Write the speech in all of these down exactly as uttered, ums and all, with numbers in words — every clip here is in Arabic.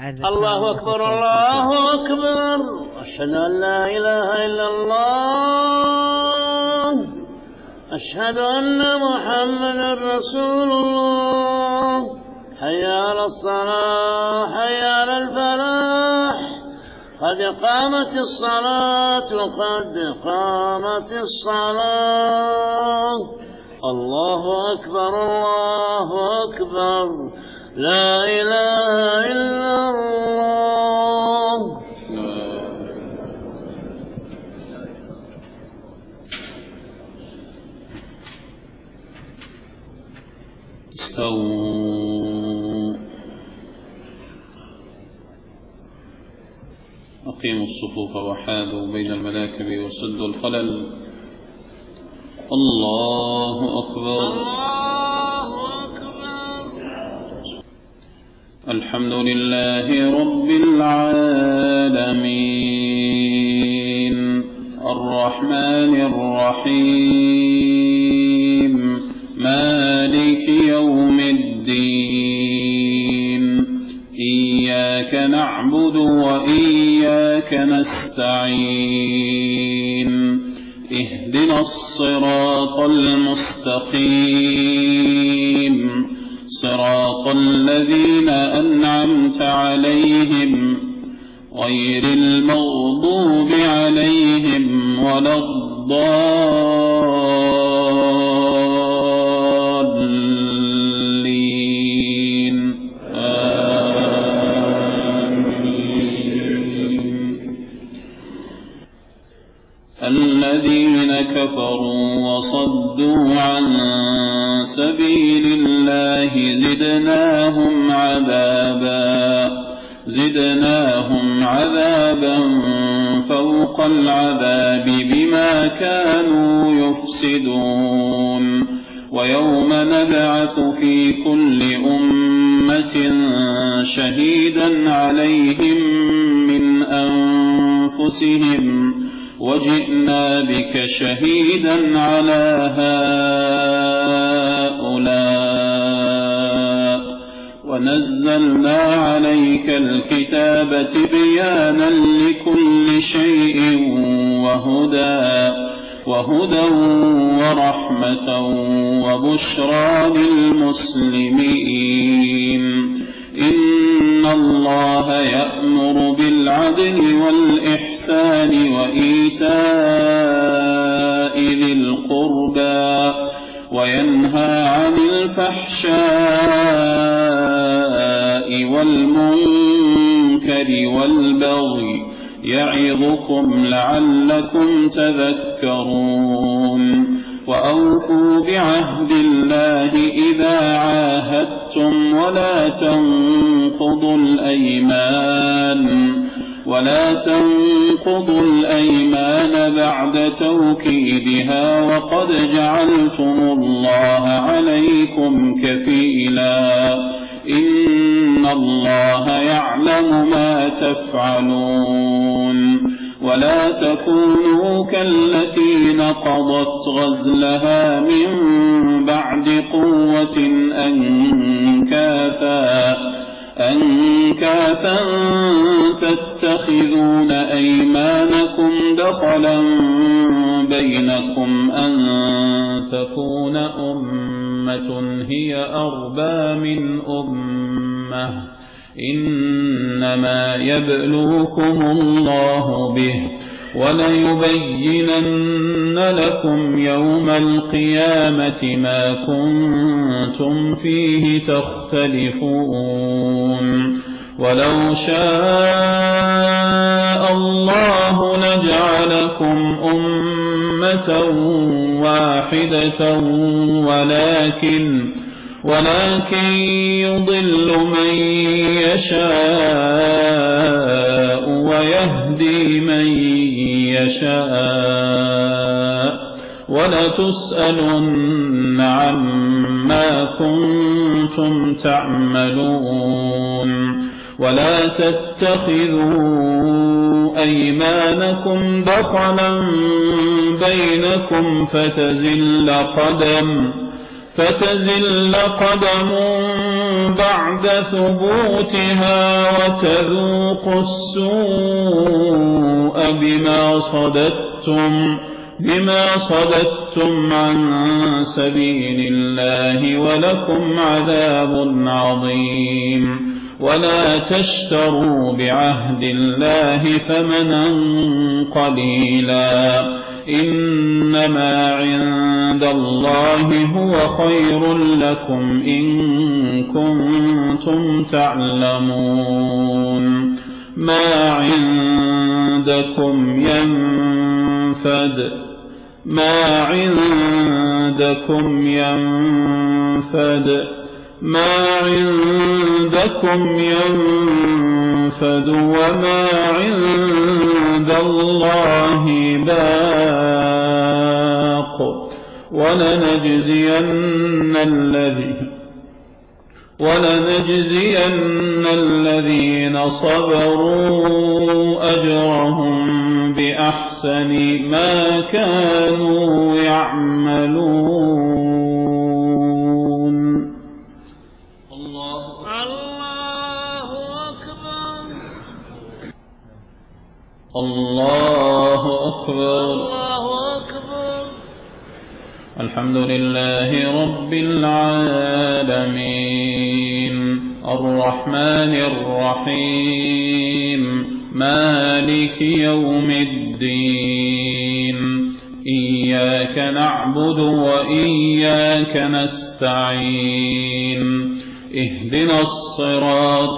الله أكبر الله أكبر أشهد أن لا إله إلا الله أشهد أن محمدا رسول الله حي على الصلاة حي على الفلاح قد قامت الصلاة قد قامت الصلاة الله أكبر الله أكبر لا إله إلا الله. استووا أقيموا الصفوف وحاذوا بين المناكب وسدوا الخلل. الله أكبر الله أكبر. الحمد لله رب العالمين الرحمن الرحيم مالك يوم الدين إياك نعبد وإياك نستعين اهدنا الصراط المستقيم صراط الذين أنعمت عليهم غير المغضوب عليهم ولا الضالين آمين. الذين كفروا وصدوا عن سبيل الله زدناهم عذابا زدناهم عذابا فوق العذاب بما كانوا يفسدون. ويوم نبعث في كل أمة شهيدا عليهم من أنفسهم وجئنا بك شهيدا على هؤلاء ونزلنا عليك الكتاب تبيانا لكل شيء وهدى وهدى ورحمة وبشرى للمسلمين. إن الله يأمر بالعدل والإحسان وإيتاء ذي القربى وينهى عن الفحشاء والمنكر والبغي يعظكم لعلكم تذكرون. وأوفوا بعهد الله إذا عاهدتم ولا تنقضوا الأيمان ولا تنقضوا الأيمان بعد توكيدها وقد جعلتم الله عليكم كفيلا إن الله يعلم ما تفعلون. ولا تكونوا كالتي نقضت غزلها من بعد قوة أنكاثا أنكاثا تتخذون أيمانكم دخلا بينكم أن تكون أمة هي أربى من أمة إنما يبلوكم الله به وليبينن لكم يوم القيامة ما كنتم فيه تختلفون. ولو شاء الله لجعلكم أمة واحدة ولكن ولكن يضل من يشاء ويهدي من يشاء ولتسألن عما كنتم تعملون. ولا تتخذوا أيمانكم دخلا بينكم فتزل قدم فتزل قدم بعد ثبوتها وتذوقوا السوء بما صددتم بما صددتم عن سبيل الله ولكم عذاب عظيم. ولا تشتروا بعهد الله ثمنا قليلا إنما عند الله هو خير لكم إن كنتم تعلمون. ما عندكم ينفد ما عندكم ينفد ما عندكم ينفد وما عند الله باق ولنجزين الذين ولنجزين الذين صبروا أجرهم بأحسن ما كانوا يعملون. الله أكبر الله أكبر الله أكبر. الحمد لله رب العالمين الرحمن الرحيم مالك يوم الدين إياك نعبد وإياك نستعين اهدنا الصراط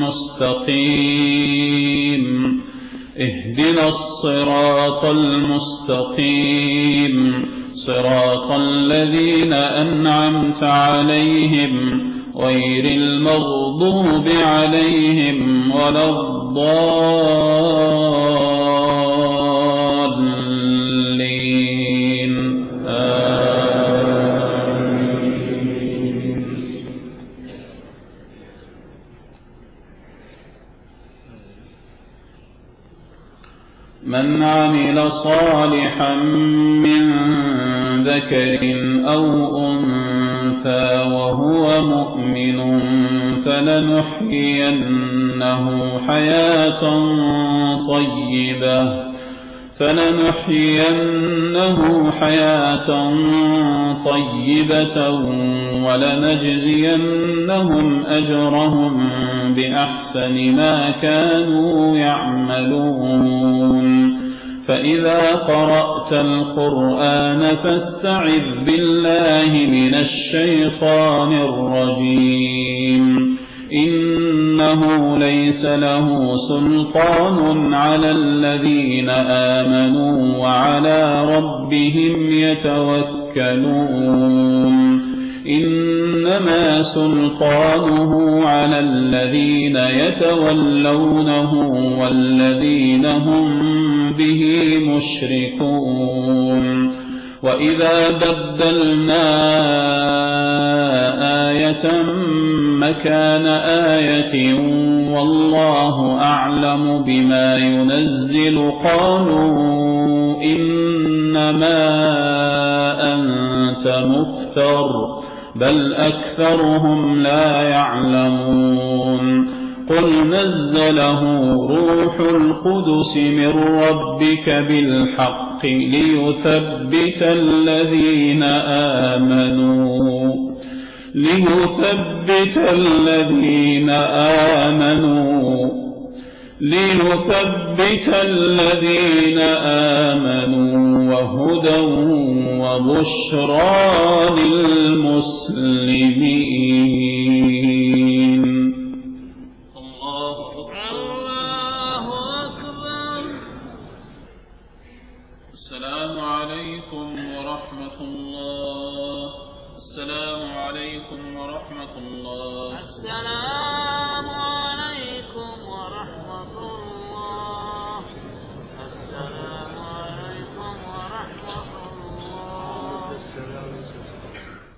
المستقيم اهدنا الصراط المستقيم صراط الذين أنعمت عليهم غير المغضوب عليهم ولا الضالين آمين. من عمل صالحا من ذكر أو أنثى وهو مؤمن فلنحيينه حياة طيبة فلنحيينه حياة طيبة ولنجزينهم أجرهم بأحسن ما كانوا يعملون. فإذا قرأت القرآن فاستعذ بالله من الشيطان الرجيم إنه ليس له سلطان على الذين آمنوا وعلى ربهم يتوكلون. إنما سلطانه على الذين يتولونه والذين هم به مشركون. وإذا بدلنا آية مكان آية والله أعلم بما ينزل قالوا إنما أنت مفتر بل أكثرهم لا يعلمون. قل نزله روح القدس من ربك بالحق ليثبت الذين آمنوا ليثبت الذين آمنوا ليثبت الذين آمنوا وهدى وبشرى للمسلمين. الله أكبر. السلام عليكم ورحمة الله. السلام عليكم ورحمة الله. السلام